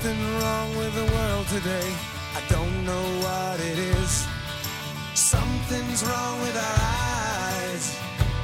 something wrong with the world today. I don't know what it is. Something's wrong with our eyes.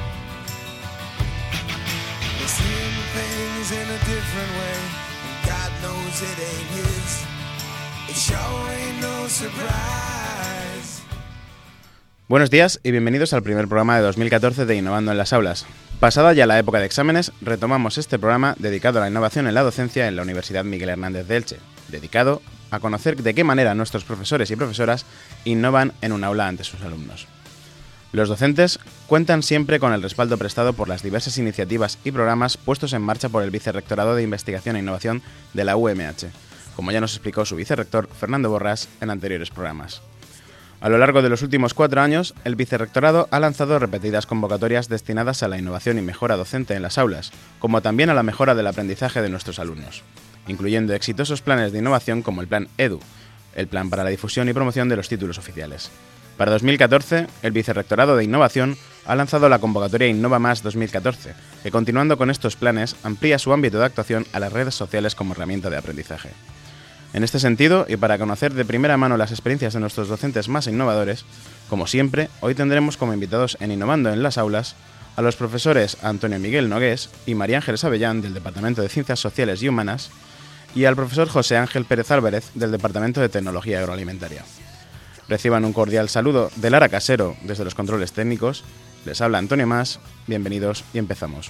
We're seeing things in a different way, and God knows it ain't his. It sure ain't no surprise. Buenos días y bienvenidos al primer programa de 2014 de Innovando en las Aulas. Pasada ya la época de exámenes, retomamos este programa dedicado a la innovación en la docencia en la Universidad Miguel Hernández de Elche, dedicado a conocer de qué manera nuestros profesores y profesoras innovan en un aula ante sus alumnos. Los docentes cuentan siempre con el respaldo prestado por las diversas iniciativas y programas puestos en marcha por el Vicerrectorado de Investigación e Innovación de la UMH, como ya nos explicó su vicerrector Fernando Borrás en anteriores programas. A lo largo de los últimos 4 años, el Vicerrectorado ha lanzado repetidas convocatorias destinadas a la innovación y mejora docente en las aulas, como también a la mejora del aprendizaje de nuestros alumnos, incluyendo exitosos planes de innovación como el Plan EDU, el Plan para la difusión y promoción de los títulos oficiales. Para 2014, el Vicerrectorado de Innovación ha lanzado la convocatoria Innova Más 2014, que continuando con estos planes amplía su ámbito de actuación a las redes sociales como herramienta de aprendizaje. En este sentido, y para conocer de primera mano las experiencias de nuestros docentes más innovadores, como siempre, hoy tendremos como invitados en Innovando en las Aulas a los profesores Antonio Miguel Nogués y María Ángeles Avellán del Departamento de Ciencias Sociales y Humanas y al profesor José Ángel Pérez Álvarez del Departamento de Tecnología Agroalimentaria. Reciban un cordial saludo de Lara Casero desde los controles técnicos. Les habla Antonio Mas. Bienvenidos y empezamos.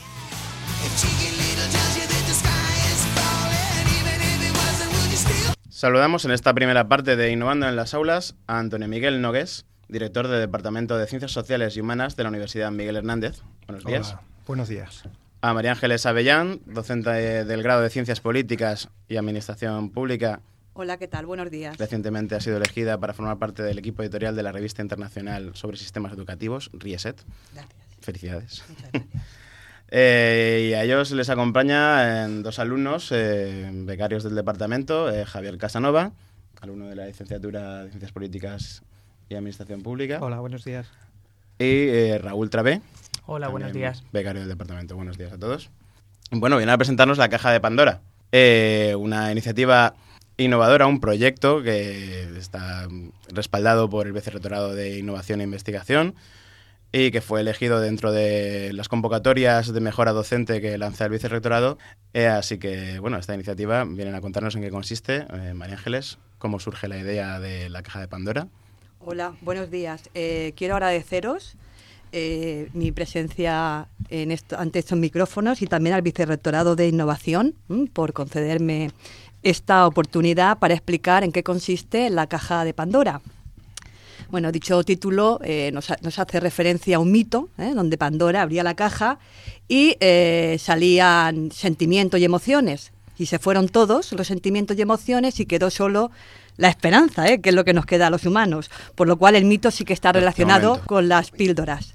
Saludamos en esta primera parte de Innovando en las Aulas a Antonio Miguel Nogués, director del Departamento de Ciencias Sociales y Humanas de la Universidad Miguel Hernández. Buenos días. Hola, buenos días. A María Ángeles Avellán, docente del grado de Ciencias Políticas y Administración Pública. Hola, ¿qué tal? Buenos días. Recientemente ha sido elegida para formar parte del equipo editorial de la revista internacional sobre sistemas educativos, RIESET. Gracias. Felicidades. Muchas gracias. Y a ellos les acompaña 2 alumnos, becarios del departamento, Javier Casanova, alumno de la licenciatura de Ciencias Políticas y Administración Pública. Hola, buenos días. Y Raúl Travé. Hola, buenos días. Becario del departamento. Buenos días a todos. Bueno, viene a presentarnos la Caja de Pandora, una iniciativa innovadora, un proyecto que está respaldado por el Vicerrectorado de Innovación e Investigación y que fue elegido dentro de las convocatorias de mejora docente que lanza el Vicerrectorado. Así que, bueno, esta iniciativa vienen a contarnos en qué consiste. María Ángeles, ¿cómo surge la idea de la Caja de Pandora? Hola, buenos días. Quiero agradeceros mi presencia ante estos micrófonos y también al Vicerrectorado de Innovación por concederme esta oportunidad para explicar en qué consiste la Caja de Pandora. Bueno, dicho título nos hace referencia a un mito, donde Pandora abría la caja y salían sentimientos y emociones. Y se fueron todos los sentimientos y emociones y quedó solo la esperanza, que es lo que nos queda a los humanos. Por lo cual el mito sí que está relacionado con las píldoras.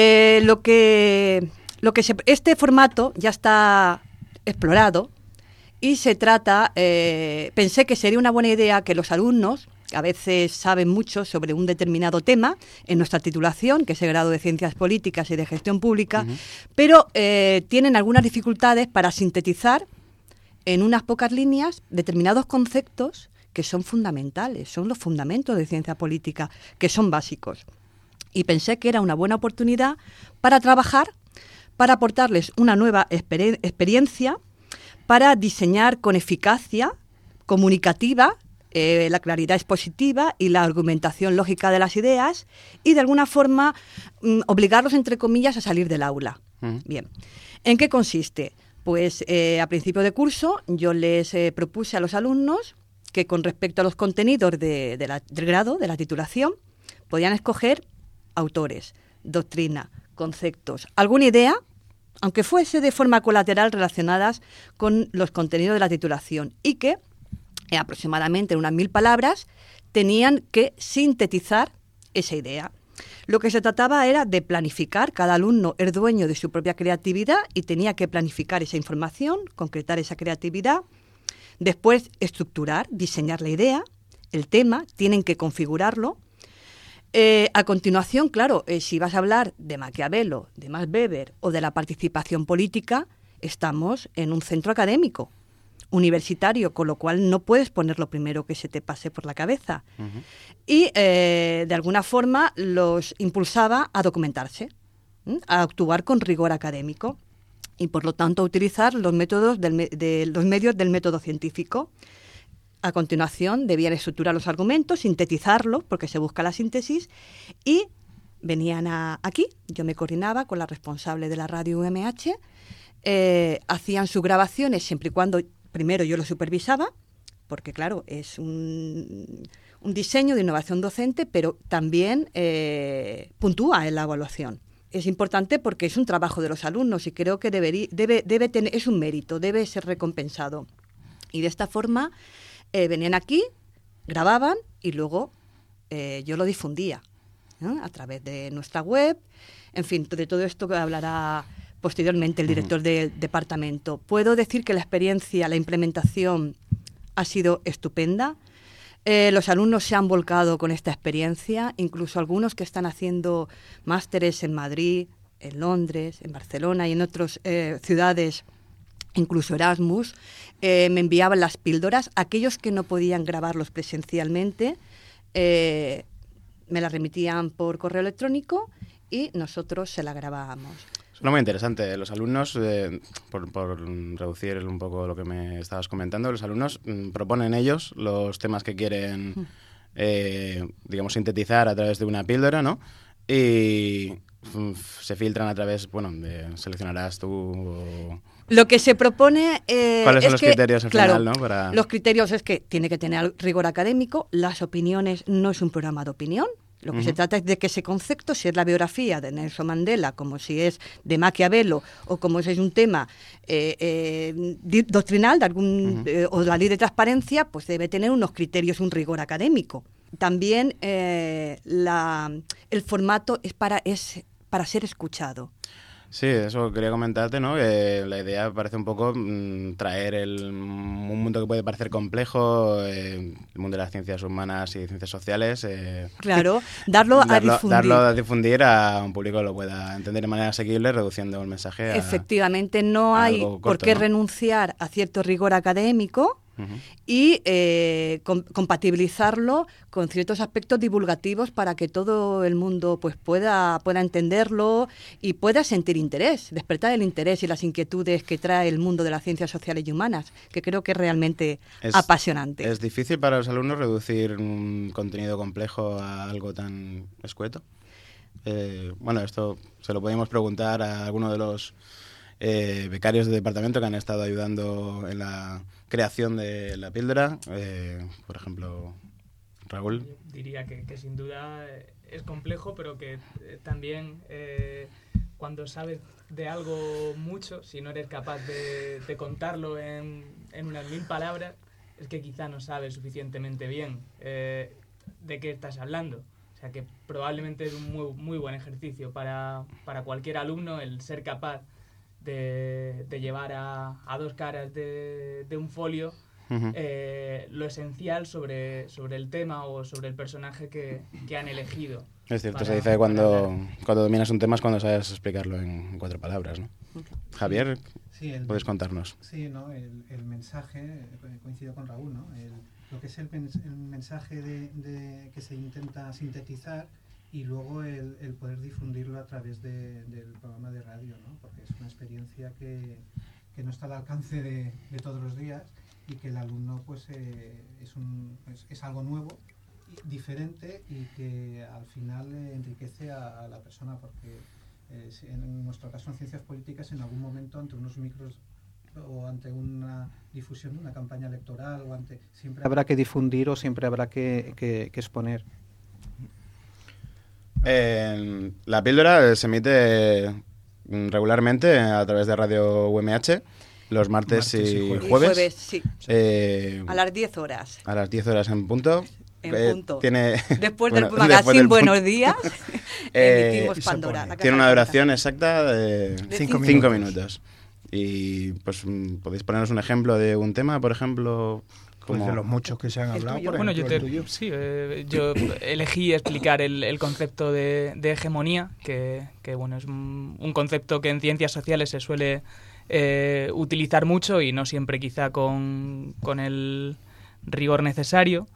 Este formato ya está explorado y se trata, pensé que sería una buena idea que los alumnos, a veces saben mucho sobre un determinado tema en nuestra titulación, que es el grado de Ciencias Políticas y de Gestión Pública, pero tienen algunas dificultades para sintetizar en unas pocas líneas determinados conceptos que son fundamentales, son los fundamentos de ciencia política, que son básicos. Y pensé que era una buena oportunidad para trabajar, para aportarles una nueva experiencia, para diseñar con eficacia comunicativa la claridad expositiva y la argumentación lógica de las ideas y, de alguna forma, obligarlos, entre comillas, a salir del aula. Bien. ¿En qué consiste? Pues a principio de curso yo les propuse a los alumnos que, con respecto a los contenidos del grado, de la titulación, podían escoger autores, doctrina, conceptos, alguna idea, aunque fuese de forma colateral relacionadas con los contenidos de la titulación, y que aproximadamente en unas 1000 palabras tenían que sintetizar esa idea. Lo que se trataba era de planificar. Cada alumno es dueño de su propia creatividad y tenía que planificar esa información, concretar esa creatividad, después estructurar, diseñar la idea, el tema, tienen que configurarlo. A continuación, claro, si vas a hablar de Maquiavelo, de Max Weber o de la participación política, estamos en un centro académico. universitario, con lo cual no puedes poner lo primero que se te pase por la cabeza. Y de alguna forma los impulsaba a documentarse, a actuar con rigor académico y por lo tanto a utilizar los métodos los medios del método científico. A continuación debían estructurar los argumentos, sintetizarlos, porque se busca la síntesis, y venían aquí, yo me coordinaba con la responsable de la radio UMH, hacían sus grabaciones siempre y cuando primero yo lo supervisaba, porque claro, es un diseño de innovación docente, pero también puntúa en la evaluación. Es importante porque es un trabajo de los alumnos y creo que debe tener, es un mérito, debe ser recompensado. Y de esta forma venían aquí, grababan y luego yo lo difundía, ¿no? A través de nuestra web, en fin, de todo esto que hablará posteriormente el director del departamento. Puedo decir que la experiencia, la implementación ha sido estupenda. Los alumnos se han volcado con esta experiencia, incluso algunos que están haciendo másteres en Madrid, en Londres, en Barcelona y en otras ciudades, incluso Erasmus, me enviaban las píldoras. Aquellos que no podían grabarlos presencialmente me las remitían por correo electrónico y nosotros se la grabábamos. Suena muy interesante. Los alumnos, por reducir un poco lo que me estabas comentando, los alumnos proponen ellos los temas que quieren, digamos, sintetizar a través de una píldora, ¿no? Y se filtran a través, bueno, seleccionarás tú o... Lo que se propone ¿cuáles son los criterios al claro, final, ¿no? Los criterios es que tiene que tener rigor académico, las opiniones no es un programa de opinión. Lo que se trata es de que ese concepto, si es la biografía de Nelson Mandela, como si es de Maquiavelo, o como si es un tema doctrinal de algún o de la ley de transparencia, pues debe tener unos criterios, un rigor académico. También el formato es para ser escuchado. Sí, eso quería comentarte, ¿no? La idea parece un poco traer un mundo que puede parecer complejo, el mundo de las ciencias humanas y ciencias sociales. Claro, darlo a difundir a un público que lo pueda entender de manera asequible, reduciendo el mensaje Efectivamente, no hay por qué renunciar a cierto rigor académico y compatibilizarlo con ciertos aspectos divulgativos para que todo el mundo pues pueda entenderlo y pueda sentir interés, despertar el interés y las inquietudes que trae el mundo de las ciencias sociales y humanas, que creo que es realmente apasionante. ¿Es difícil para los alumnos reducir un contenido complejo a algo tan escueto? Bueno, esto se lo podemos preguntar a alguno de los becarios del departamento que han estado ayudando en la creación de la píldora, por ejemplo, Raúl. Yo diría que sin duda es complejo, pero que también cuando sabes de algo mucho, si no eres capaz de contarlo en unas 1000 palabras, es que quizá no sabes suficientemente bien de qué estás hablando. O sea que probablemente es un muy buen ejercicio para cualquier alumno el ser capaz de llevar a dos caras de un folio lo esencial sobre el tema o sobre el personaje que han elegido. Es cierto, se dice que cuando dominas un tema es cuando sabes explicarlo en 4 palabras, ¿no? Javier, sí, ¿puedes contarnos? Sí, ¿no? El mensaje, coincido con Raúl, ¿no? Lo que es el mensaje que se intenta sintetizar y luego el poder difundirlo a través del programa de radio, ¿no? Porque es una experiencia que no está al alcance de todos los días y que el alumno pues es algo nuevo, diferente y que al final enriquece a la persona, porque en nuestro caso en ciencias políticas en algún momento ante unos micros o ante una difusión de una campaña electoral siempre habrá que difundir o siempre habrá que exponer. La píldora se emite regularmente a través de Radio UMH los martes y jueves. Sí. A las 10 horas. A las 10 horas en punto. Después del magazine Buenos Días, emitimos Pandora. Tiene una duración exacta de 5 minutos. Y pues podéis ponernos un ejemplo de un tema, por ejemplo. Pues de los muchos que se han hablado. Bueno, yo elegí explicar el concepto de hegemonía, que bueno, es un concepto que en ciencias sociales se suele utilizar mucho y no siempre quizá con el rigor necesario.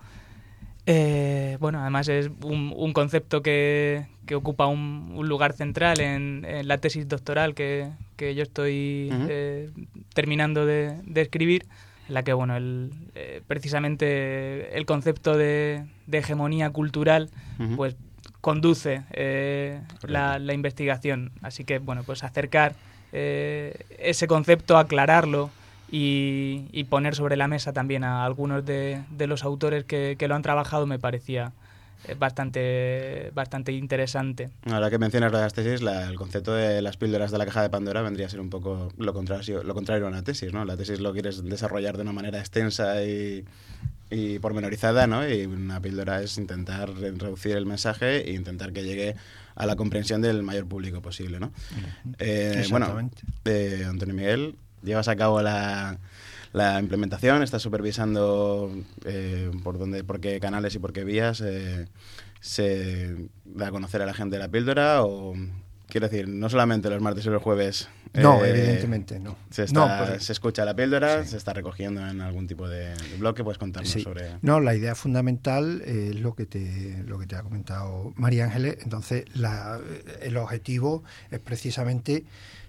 Bueno, además es un concepto que ocupa un lugar central en la tesis doctoral que yo estoy terminando de escribir, en la que bueno precisamente el concepto de hegemonía cultural pues conduce la investigación. Así que bueno, pues acercar ese concepto, aclararlo y poner sobre la mesa también a algunos de los autores que lo han trabajado me parecía bastante interesante. Ahora que mencionas las tesis, el concepto de las píldoras de la caja de Pandora vendría a ser un poco lo contrario a una tesis, ¿no? La tesis lo quieres desarrollar de una manera extensa y pormenorizada, ¿no? Y una píldora es intentar reducir el mensaje e intentar que llegue a la comprensión del mayor público posible, ¿no? Exactamente. Bueno, Antonio Miguel, llevas a cabo la implementación, estás supervisando por qué canales y por qué vías se da a conocer a la gente la píldora, o quiero decir, no solamente los martes y los jueves. No, evidentemente no. Se escucha la píldora, sí. Se está recogiendo en algún tipo de bloque. ¿Puedes contarnos sobre...? No, la idea fundamental es lo que te ha comentado María Ángeles. Entonces, el objetivo es precisamente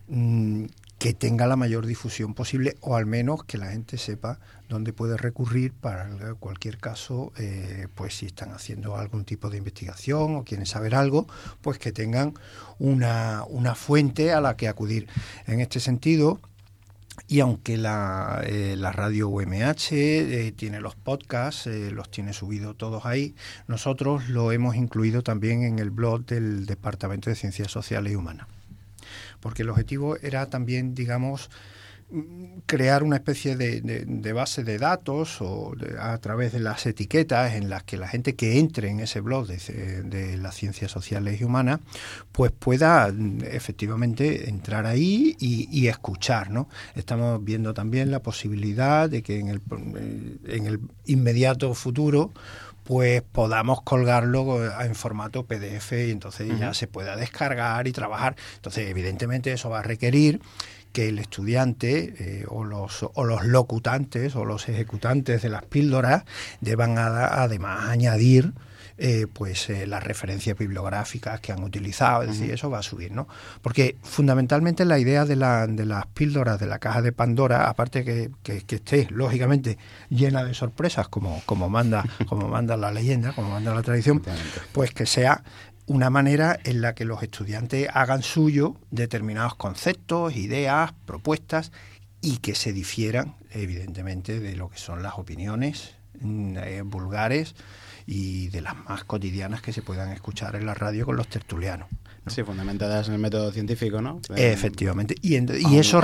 que tenga la mayor difusión posible, o al menos que la gente sepa dónde puede recurrir para cualquier caso, pues si están haciendo algún tipo de investigación o quieren saber algo, pues que tengan una fuente a la que acudir. En este sentido, y aunque la radio UMH tiene los podcasts, los tiene subidos todos ahí, nosotros lo hemos incluido también en el blog del Departamento de Ciencias Sociales y Humanas. Porque el objetivo era también, digamos, crear una especie de base de datos a través de las etiquetas en las que la gente que entre en ese blog de las ciencias sociales y humanas pues pueda efectivamente entrar ahí y escuchar, ¿no? Estamos viendo también la posibilidad de que en el inmediato futuro pues podamos colgarlo en formato PDF y entonces ya se pueda descargar y trabajar. Entonces, evidentemente, eso va a requerir que el estudiante o los locutantes o los ejecutantes de las píldoras deban además añadir las referencias bibliográficas que han utilizado, es decir, eso va a subir, ¿no? Porque fundamentalmente la idea de las píldoras de la caja de Pandora, aparte que esté lógicamente llena de sorpresas como manda la leyenda, como manda la tradición, pues que sea una manera en la que los estudiantes hagan suyo determinados conceptos, ideas, propuestas, y que se difieran evidentemente de lo que son las opiniones vulgares y de las más cotidianas que se puedan escuchar en la radio con los tertulianos, ¿no? Sí, fundamentadas en el método científico, ¿no? Efectivamente. Y eso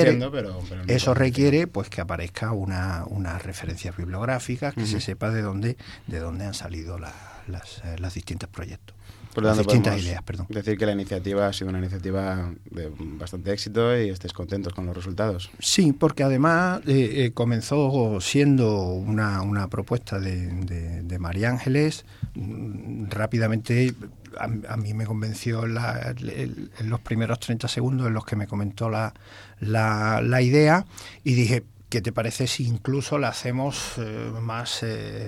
requiere pues que aparezca una referencias bibliográficas, que se sepa de dónde han salido las distintos proyectos. Por lo tanto, distintas ideas, perdón. Decir que la iniciativa ha sido una iniciativa de bastante éxito y estéis contentos con los resultados. Sí, porque además comenzó siendo una propuesta de María Ángeles. Rápidamente a mí me convenció en los primeros 30 segundos en los que me comentó la idea, y dije, ¿qué te parece si incluso la hacemos más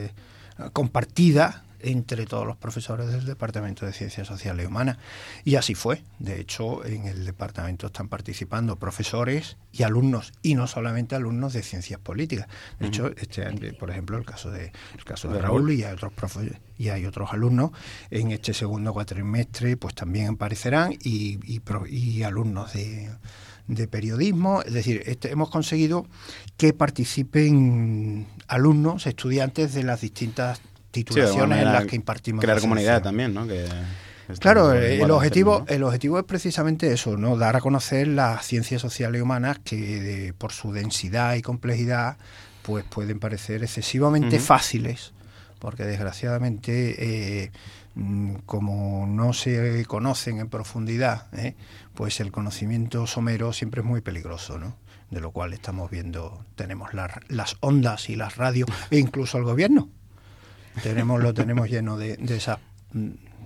compartida entre todos los profesores del Departamento de Ciencias Sociales y Humanas? Y así fue. De hecho, en el departamento están participando profesores y alumnos, y no solamente alumnos de Ciencias Políticas. De hecho, por ejemplo, el caso de Raúl, y hay otros profesores y hay otros alumnos en este segundo cuatrimestre, pues también aparecerán, y alumnos de periodismo. Es decir, hemos conseguido que participen alumnos, estudiantes de las distintas titulaciones en las que impartimos. Crear comunidad también, ¿no? Claro, el objetivo es precisamente eso, ¿no? Dar a conocer las ciencias sociales y humanas que por su densidad y complejidad pues pueden parecer excesivamente fáciles, porque desgraciadamente como no se conocen en profundidad, pues el conocimiento somero siempre es muy peligroso, ¿no? De lo cual estamos viendo, tenemos las ondas y las radios, e incluso el gobierno lo tenemos lleno de esas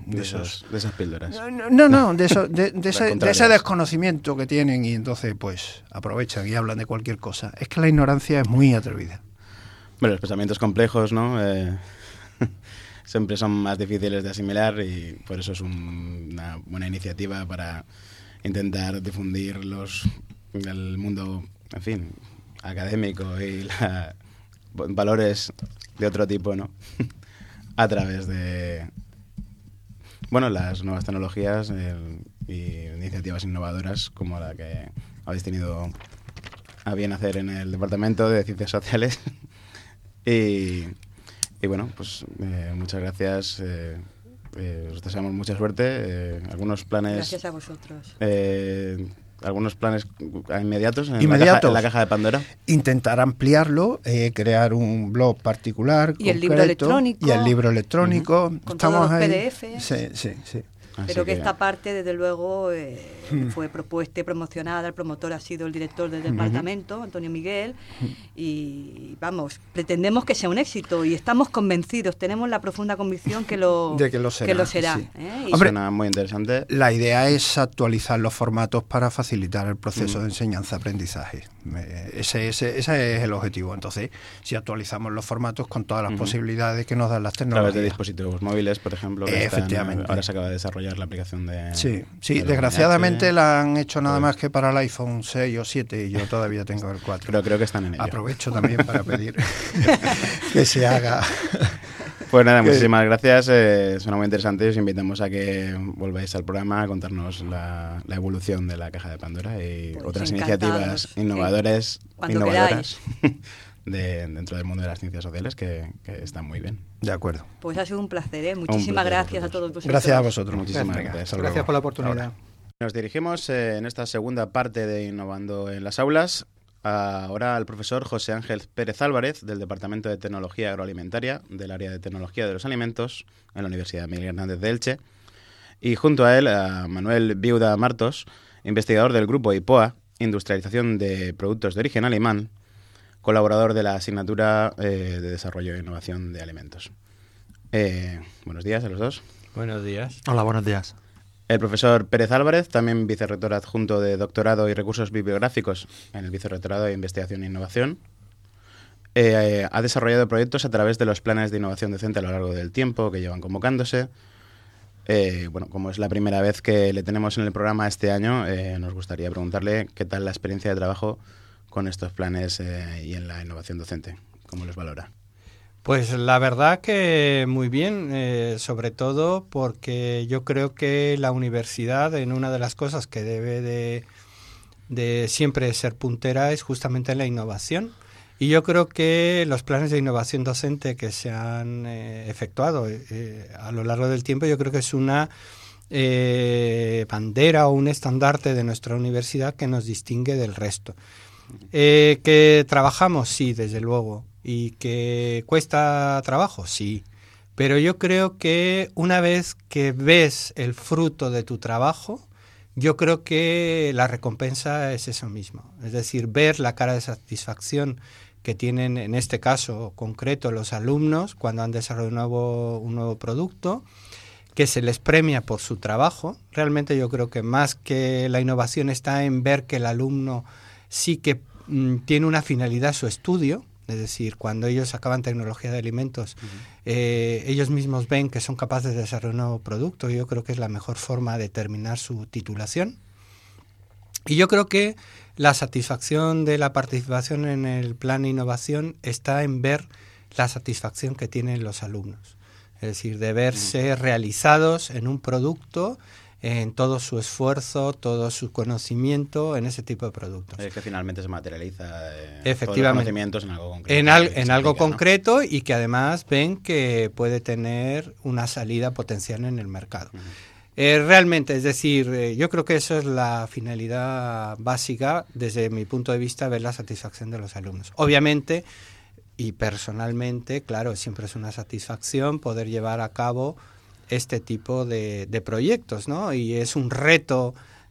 de esas píldoras. No, de contrario. ese desconocimiento que tienen y entonces pues aprovechan y hablan de cualquier cosa. Es que la ignorancia es muy atrevida. Bueno, los pensamientos complejos, ¿no? Siempre son más difíciles de asimilar y por eso es una buena iniciativa para intentar difundir el mundo, en fin, académico y valores de otro tipo, ¿no? A través de las nuevas tecnologías y iniciativas innovadoras como la que habéis tenido a bien hacer en el Departamento de Ciencias Sociales. Y bueno, pues muchas gracias. Os deseamos mucha suerte. Algunos planes. Gracias a vosotros. Algunos planes inmediatos en la caja de Pandora. Intentar ampliarlo, crear un blog particular y concreto, el libro electrónico. Y el libro electrónico. Con Estamos todos los ahí. PDFs. Sí. Pero que esta parte, desde luego, fue propuesta y promocionada. El promotor ha sido el director del departamento, Antonio Miguel, y vamos, pretendemos que sea un éxito y estamos convencidos, tenemos la profunda convicción de que lo será. Sí. Hombre, suena muy interesante. La idea es actualizar los formatos para facilitar el proceso de enseñanza-aprendizaje. Ese es el objetivo. Entonces, si actualizamos los formatos con todas las posibilidades que nos dan las tecnologías. A través de dispositivos móviles, por ejemplo. Efectivamente. Ahora se acaba de desarrollar la aplicación de... Sí, desgraciadamente la han hecho nada más que para el iPhone 6 o 7 y yo todavía tengo el 4. Pero creo que están en ello. Aprovecho también para pedir que se haga... Pues nada, muchísimas gracias. Suena muy interesante y os invitamos a que volváis al programa a contarnos la evolución de la caja de Pandora y pues otras iniciativas innovadoras dentro del mundo de las ciencias sociales que están muy bien. De acuerdo. Pues ha sido un placer, Muchísimas gracias a todos vosotros. Gracias a vosotros. Muchísimas gracias. Gracias por la oportunidad. Nos dirigimos en esta segunda parte de Innovando en las Aulas ahora al profesor José Ángel Pérez Álvarez del Departamento de Tecnología Agroalimentaria del Área de Tecnología de los Alimentos en la Universidad Miguel Hernández de Elche y junto a él a Manuel Viuda Martos, investigador del grupo IPOA, Industrialización de Productos de Origen Alemán, colaborador de la asignatura de Desarrollo e Innovación de Alimentos. Buenos días a los dos. Buenos días. Hola, buenos días. El profesor Pérez Álvarez, también vicerrector adjunto de Doctorado y Recursos Bibliográficos en el Vicerrectorado de Investigación e Innovación, ha desarrollado proyectos a través de los planes de innovación docente a lo largo del tiempo que llevan convocándose. Como es la primera vez que le tenemos en el programa este año, nos gustaría preguntarle qué tal la experiencia de trabajo con estos planes y en la innovación docente. ¿Cómo los valora? Pues la verdad que muy bien, sobre todo porque yo creo que la universidad, en una de las cosas que debe de siempre ser puntera es justamente la innovación. Y yo creo que los planes de innovación docente que se han efectuado a lo largo del tiempo, yo creo que es una bandera o un estandarte de nuestra universidad que nos distingue del resto. ¿Que trabajamos? Sí, desde luego. ¿Y que cuesta trabajo? Sí. Pero yo creo que una vez que ves el fruto de tu trabajo, yo creo que la recompensa es eso mismo. Es decir, ver la cara de satisfacción que tienen, en este caso concreto, los alumnos cuando han desarrollado un nuevo producto, que se les premia por su trabajo. Realmente yo creo que más que la innovación está en ver que el alumno sí que tiene una finalidad su estudio. Es decir, cuando ellos acaban tecnología de alimentos, ellos mismos ven que son capaces de desarrollar un nuevo producto. Yo creo que es la mejor forma de terminar su titulación. Y yo creo que la satisfacción de la participación en el plan de innovación está en ver la satisfacción que tienen los alumnos. Es decir, de verse realizados en un producto, en todo su esfuerzo, todo su conocimiento en ese tipo de productos. Es que finalmente se materializa efectivamente todos los conocimientos en algo concreto. En algo concreto, ¿no? Y que además ven que puede tener una salida potencial en el mercado. Realmente, es decir, yo creo que eso es la finalidad básica, desde mi punto de vista, ver la satisfacción de los alumnos. Obviamente, y personalmente, claro, siempre es una satisfacción poder llevar a cabo este tipo de proyectos, ¿no? Y es un reto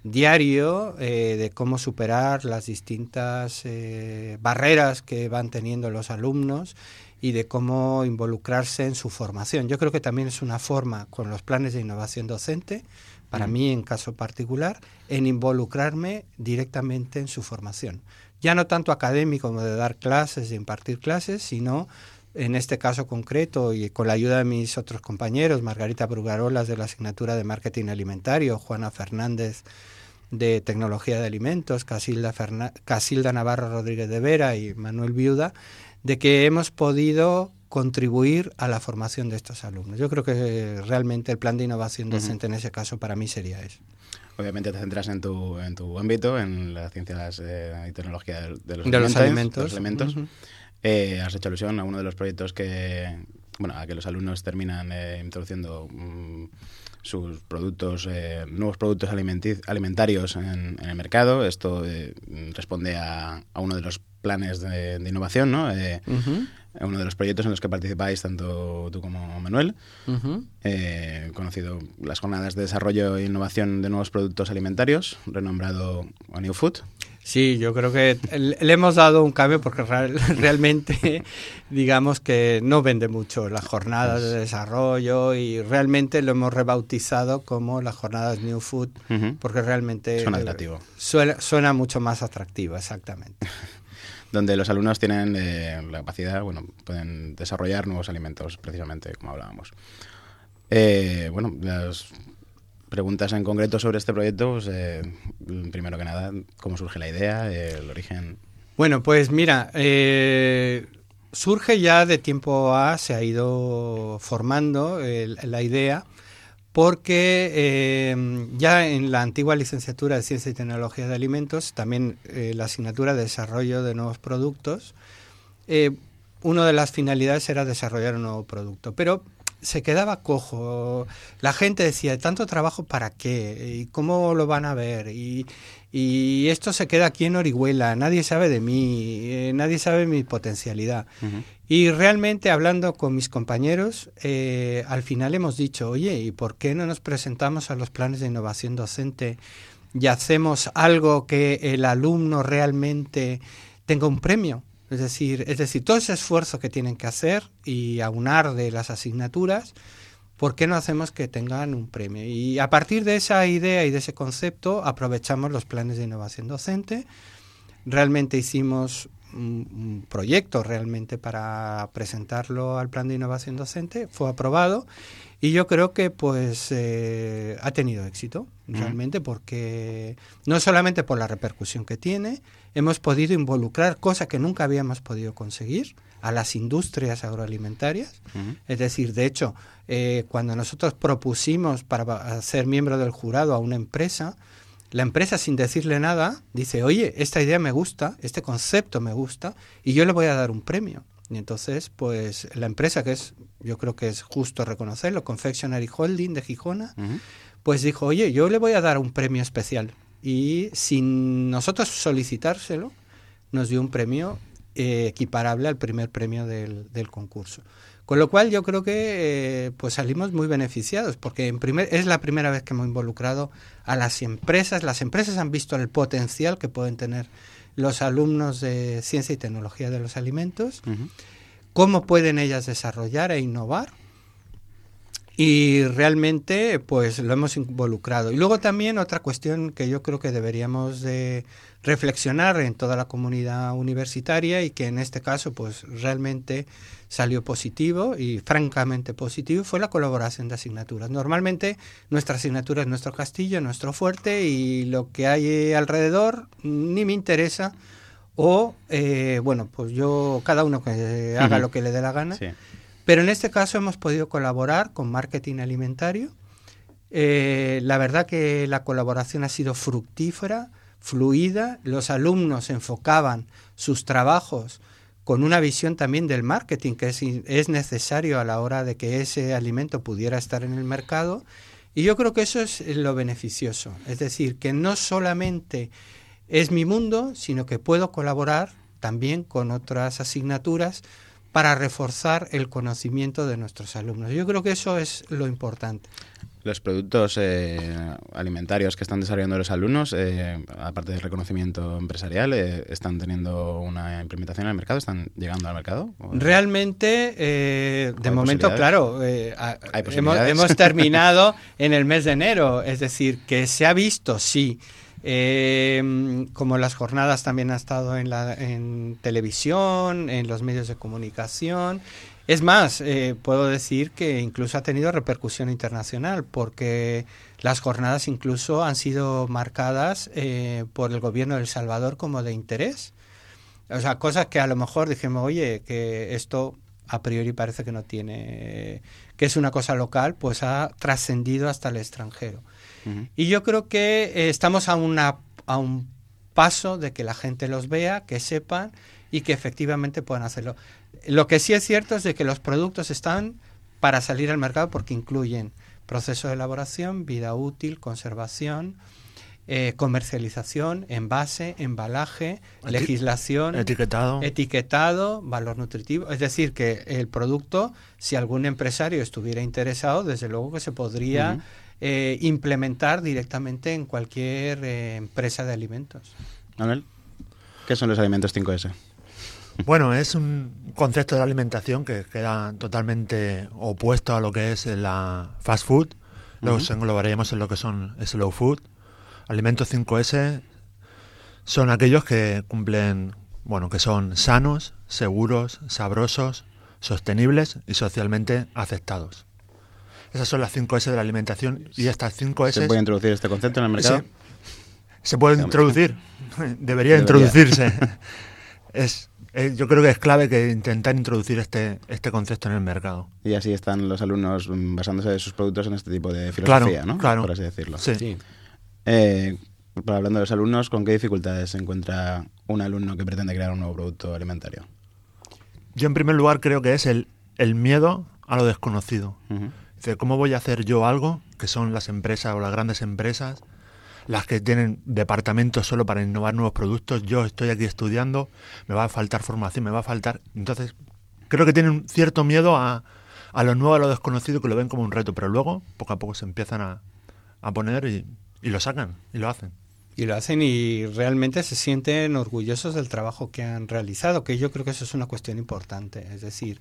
diario de cómo superar las distintas barreras que van teniendo los alumnos y de cómo involucrarse en su formación. Yo creo que también es una forma, con los planes de innovación docente, para mí en caso particular, en involucrarme directamente en su formación. Ya no tanto académico como de dar clases, de impartir clases, sino en este caso concreto y con la ayuda de mis otros compañeros, Margarita Brugarolas de la asignatura de Marketing Alimentario, Juana Fernández de Tecnología de Alimentos, Casilda Navarro Rodríguez de Vera y Manuel Viuda, de que hemos podido contribuir a la formación de estos alumnos. Yo creo que realmente el plan de innovación docente en ese caso para mí sería eso. Obviamente te centras en tu ámbito, en las ciencias y tecnología de los alimentos. Has hecho alusión a uno de los proyectos a que los alumnos terminan introduciendo sus productos, nuevos productos alimentarios en el mercado. Esto responde a uno de los planes de innovación, ¿no? Uno de los proyectos en los que participáis tanto tú como Manuel. Conocido las jornadas de desarrollo e innovación de nuevos productos alimentarios, renombrado A New Food. Sí, yo creo que le hemos dado un cambio porque realmente digamos que no vende mucho las jornadas de desarrollo y realmente lo hemos rebautizado como las jornadas New Food porque realmente suena atractivo. Suena mucho más atractivo, exactamente. Donde los alumnos tienen la capacidad, pueden desarrollar nuevos alimentos, precisamente, como hablábamos. Las preguntas en concreto sobre este proyecto, primero que nada, ¿cómo surge la idea, el origen? Bueno, pues mira, surge ya de tiempo se ha ido formando la idea, porque ya en la antigua licenciatura de Ciencia y Tecnología de Alimentos, también la asignatura de Desarrollo de Nuevos Productos, una de las finalidades era desarrollar un nuevo producto, pero se quedaba cojo. La gente decía, ¿tanto trabajo para qué? ¿Y cómo lo van a ver? Y esto se queda aquí en Orihuela, nadie sabe de mí, nadie sabe mi potencialidad. Y realmente hablando con mis compañeros, al final hemos dicho, oye, ¿y por qué no nos presentamos a los planes de innovación docente y hacemos algo que el alumno realmente tenga un premio? Es decir, todo ese esfuerzo que tienen que hacer y aunar de las asignaturas, ¿por qué no hacemos que tengan un premio? Y a partir de esa idea y de ese concepto aprovechamos los planes de innovación docente. Realmente hicimos un proyecto realmente para presentarlo al plan de innovación docente, fue aprobado y yo creo que ha tenido éxito realmente porque no solamente por la repercusión que tiene, hemos podido involucrar, cosa que nunca habíamos podido conseguir, a las industrias agroalimentarias. Es decir, de hecho, cuando nosotros propusimos para ser miembro del jurado a una empresa, la empresa sin decirle nada dice, oye, esta idea me gusta, este concepto me gusta y yo le voy a dar un premio. Y entonces, pues la empresa, yo creo que es justo reconocerlo, Confectionery Holding de Gijona, pues dijo, oye, yo le voy a dar un premio especial. Y sin nosotros solicitárselo, nos dio un premio equiparable al primer premio del concurso. Con lo cual yo creo que salimos muy beneficiados, porque es la primera vez que hemos involucrado a las empresas. Las empresas han visto el potencial que pueden tener los alumnos de Ciencia y Tecnología de los Alimentos, cómo pueden ellas desarrollar e innovar, y realmente lo hemos involucrado. Y luego también otra cuestión que yo creo que deberíamos de reflexionar en toda la comunidad universitaria y que en este caso realmente salió positivo y francamente positivo fue la colaboración de asignaturas. Normalmente nuestra asignatura es nuestro castillo, nuestro fuerte y lo que hay alrededor ni me interesa o yo cada uno que haga lo que le dé la gana. Sí. Pero en este caso hemos podido colaborar con Marketing Alimentario. La verdad que la colaboración ha sido fructífera, fluida. Los alumnos enfocaban sus trabajos con una visión también del marketing que es necesario a la hora de que ese alimento pudiera estar en el mercado. Y yo creo que eso es lo beneficioso. Es decir, que no solamente es mi mundo, sino que puedo colaborar también con otras asignaturas para reforzar el conocimiento de nuestros alumnos. Yo creo que eso es lo importante. Los productos alimentarios que están desarrollando los alumnos, aparte del reconocimiento empresarial, ¿están teniendo una implementación en el mercado? ¿Están llegando al mercado? Realmente, de momento, claro, hemos terminado en el mes de enero, es decir, que se ha visto, sí. Como las jornadas también han estado en televisión, en los medios de comunicación. Es más, puedo decir que incluso ha tenido repercusión internacional, porque las jornadas incluso han sido marcadas por el gobierno de El Salvador como de interés. O sea, cosas que a lo mejor dijimos, oye, que esto a priori parece que no tiene, que es una cosa local, pues ha trascendido hasta el extranjero. Uh-huh. Y yo creo que estamos a un paso de que la gente los vea, que sepan y que efectivamente puedan hacerlo. Lo que sí es cierto es de que los productos están para salir al mercado porque incluyen proceso de elaboración, vida útil, conservación, comercialización, envase, embalaje, legislación, etiquetado, valor nutritivo. Es decir, que el producto, si algún empresario estuviera interesado, desde luego que se podría implementar directamente en cualquier empresa de alimentos. Manuel, ¿qué son los alimentos 5S? Bueno, es un concepto de alimentación que queda totalmente opuesto a lo que es la fast food. Los englobaríamos en lo que son slow food. Alimentos 5S son aquellos que cumplen, bueno, que son sanos, seguros, sabrosos, sostenibles y socialmente aceptados. Esas son las 5S de la alimentación y estas 5S... ¿Se puede introducir este concepto en el mercado? Sí. Se puede introducir. Debería introducirse. Yo creo que es clave que intentar introducir este concepto en el mercado. Y así están los alumnos basándose de sus productos en este tipo de filosofía, ¿no? Claro. Por así decirlo. Sí. Hablando de los alumnos, ¿con qué dificultades se encuentra un alumno que pretende crear un nuevo producto alimentario? Yo, en primer lugar, creo que es el miedo a lo desconocido. Uh-huh. Dice, ¿cómo voy a hacer yo algo que son las empresas o las grandes empresas, las que tienen departamentos solo para innovar nuevos productos? Yo estoy aquí estudiando, me va a faltar formación, me va a faltar... Entonces, creo que tienen un cierto miedo a lo nuevo, a lo desconocido, que lo ven como un reto, pero luego, poco a poco, se empiezan a poner y lo sacan, y lo hacen. Y lo hacen y realmente se sienten orgullosos del trabajo que han realizado, que yo creo que eso es una cuestión importante. Es decir,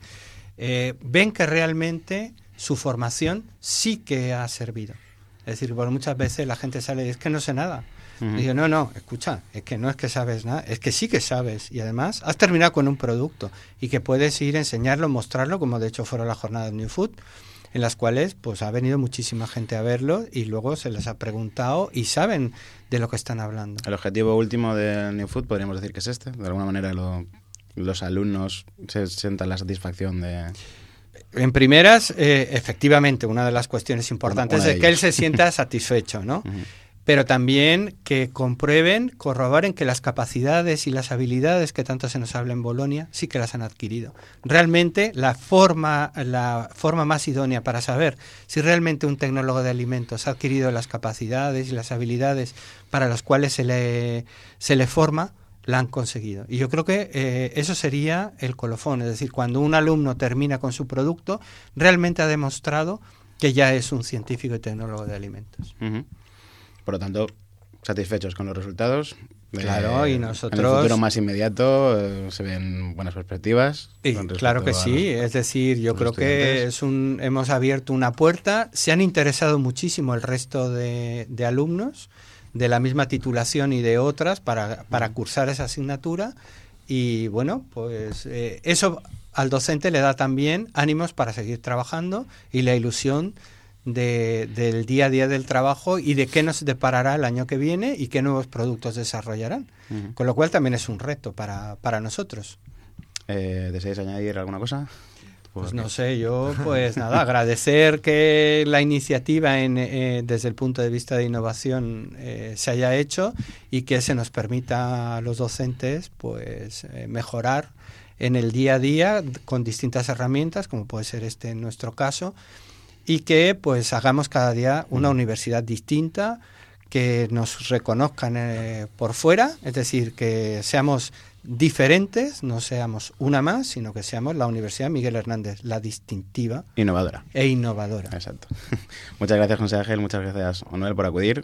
ven que realmente su formación sí que ha servido. Es decir, bueno, muchas veces la gente sale y es que no sé nada. Uh-huh. Y yo, no, escucha, es que no es que sabes nada, es que sí que sabes. Y además has terminado con un producto y que puedes ir a enseñarlo, mostrarlo, como de hecho fueron las jornadas de New Food, en las cuales pues ha venido muchísima gente a verlo y luego se les ha preguntado y saben de lo que están hablando. El objetivo último de New Food podríamos decir que es este. De alguna manera los alumnos se sientan la satisfacción de... En primeras, efectivamente, una de las cuestiones importantes es que él se sienta satisfecho, ¿no? Uh-huh. Pero también que comprueben, corroboren que las capacidades y las habilidades que tanto se nos habla en Bolonia sí que las han adquirido. Realmente la forma más idónea para saber si realmente un tecnólogo de alimentos ha adquirido las capacidades y las habilidades para las cuales se le forma, la han conseguido. Y yo creo que eso sería el colofón. Es decir, cuando un alumno termina con su producto, realmente ha demostrado que ya es un científico y tecnólogo de alimentos. Uh-huh. Por lo tanto, satisfechos con los resultados. Claro, y nosotros... En el futuro más inmediato se ven buenas perspectivas. Claro que sí, es decir, yo creo que hemos abierto una puerta. Se han interesado muchísimo el resto de alumnos de la misma titulación y de otras para cursar esa asignatura y bueno, pues eso al docente le da también ánimos para seguir trabajando y la ilusión del día a día del trabajo y de qué nos deparará el año que viene y qué nuevos productos desarrollarán. Uh-huh. Con lo cual también es un reto para nosotros. ¿Deseáis añadir alguna cosa? Pues no sé, yo pues nada, agradecer que la iniciativa desde el punto de vista de innovación se haya hecho y que se nos permita a los docentes pues mejorar en el día a día con distintas herramientas, como puede ser en nuestro caso, y que pues hagamos cada día una universidad distinta, que nos reconozcan por fuera, es decir, que seamos diferentes, no seamos una más, sino que seamos la Universidad Miguel Hernández, la distintiva Innovadora. e innovadora. Exacto. Muchas gracias, José Ángel, muchas gracias, Manuel, por acudir.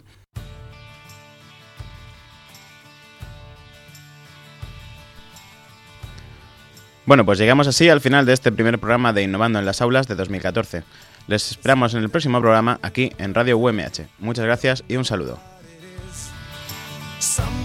Bueno, pues llegamos así al final de este primer programa de Innovando en las Aulas de 2014. Les esperamos en el próximo programa aquí en Radio UMH. Muchas gracias y un saludo.